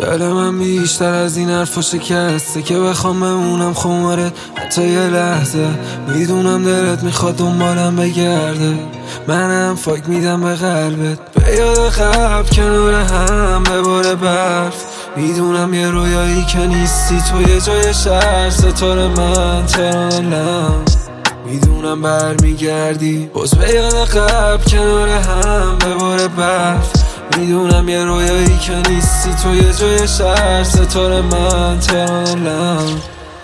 دل من بیشتر از این حرفا شکسته که بخوام بمونم خمارت حتی یه لحظه. میدونم دلت میخواد دنبالم بگرده، منم فاک میدم به قلبت. به یاد قبل کنار هم به بار برف، میدونم یه رویایی که نیستی تو یه جای شهر. ستاره من ترانم، میدونم برمیگردی باز به یاد قبل کنار هم به بار برف. میدونم یه رویایی که نیستی تو یه جای شهر. ستاره من ترانم.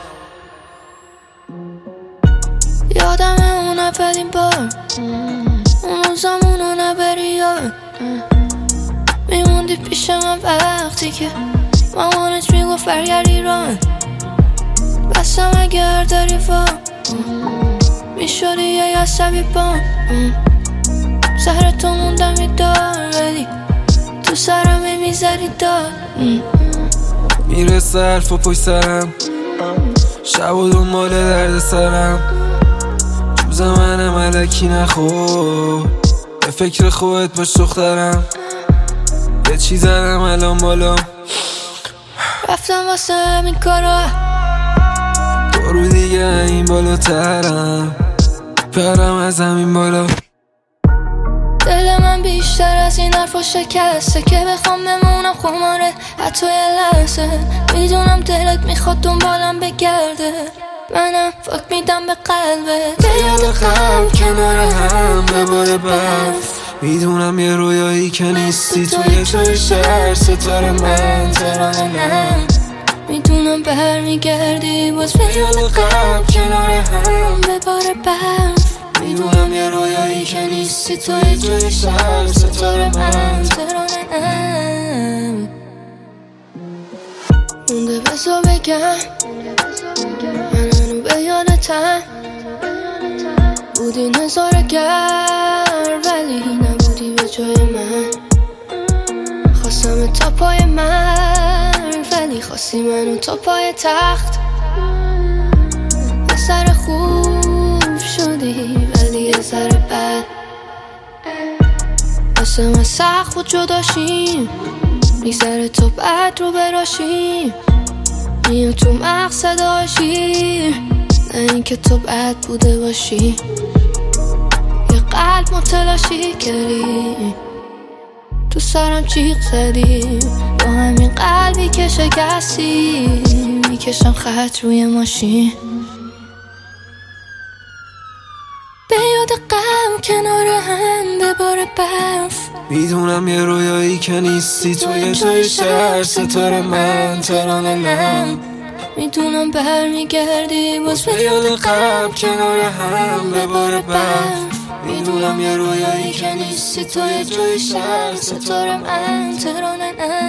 یادمه اون اولین بار، اون روزامونو نبری یاد. میموندی پیش من وقتی که مامانت میگفت برگرد ایران. بستم اگر داری وام میشدی یه عصبی بام. سر تو موندم میدار ولی تو سرم میزدی دار. میرسه حرف و پشت سرم، شب و دنبال درد سرم. جوز منم علکی نخور، به فکر خودت باش دخترم. یه چی زدم الان بالا، رفتم واسه همین کارا. برو دیگه این بالاترم، پرم از همین بالا. دل من بیشتر از این حرفا شکسته که بخوام بمونم خماره حتی یه لحظه. میدونم دلت میخواد دنبالم بگرده، منم فاک میدم به قلبت. به یاد قبل کنار هم به بار برف، میدونم یه رویایی که نیستی تو یه جای شهر. ستاره من ترانم، میدونم برمیگردی باز به یاد قبل کنار هم به بار برف. میدونم یه رویایی که نیستی تو یه جای شهر. ستاره من ترانم. مونده بزا بگم منو به یادتم. بودی نظارگر ولی نبودی به جای من. خواستم تا پای من ولی خواستی منو تا پای تخت. یه سر خوب شدی ولی یه سر بد. واسه من سخت بود جداشیم، میگذره تو بعد رو براشیم. میاد تو مقصد هاشی، نه این که تو بد بوده باشی. یه قلب متلاشی کردی، تو سرم جیغ زدی. با همین قلبی که شکستی میکشم خط روی ماشین. به یاد غم کنار هم به بار برف. میدونم یه رویایی که نیستی تو یه جای شهر. ستاره من ترانم، میدونم برمیگردی باز به یاد قبل کنار هم به بار برف. میدونم یه رویایی که نیستی تو یه جای شهر. ستاره من ترانم.